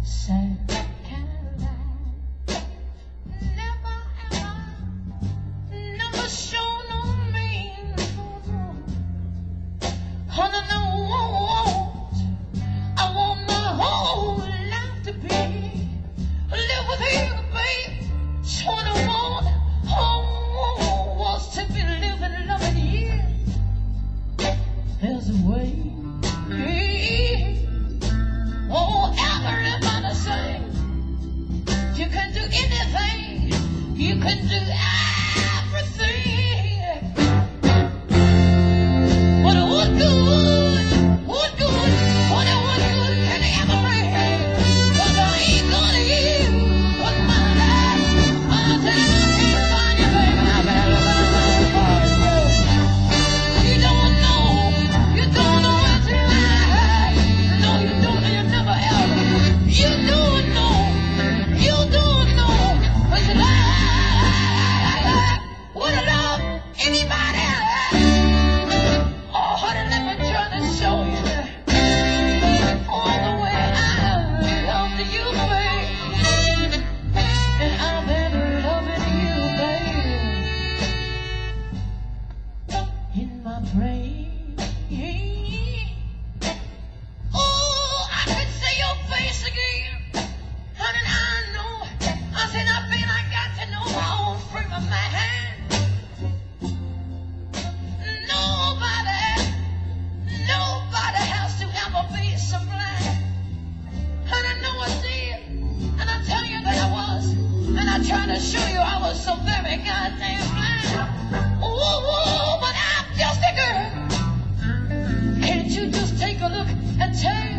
South Carolina. Never ever, never show no mean. Honey, no, I want my whole life to be live with you, babe. 21 was to be living, loving you. There's a way. Oh, everybody say you can do anything. You can do everything. But what good what good can it ever bring? 'Cause I ain't gonna give what my life. I'll tell you, I can't find you, baby. I better look out you don't know it's right. No, you don't, you never ever. You don't know it's right. Would I love anybody else? Oh, honey, let me try to show you that all the way I love you, babe. And I've been loving you, babe, in my brain. Oh, I could see your face again. Honey, I know. I said, I feel I got to know my own frame of mind. Nobody has to ever be so blind. And I know I did. And I tell you that I was. And I tried to show you I was so very goddamn blind. Oh, but I'm just a girl. Can't you just take a look and tell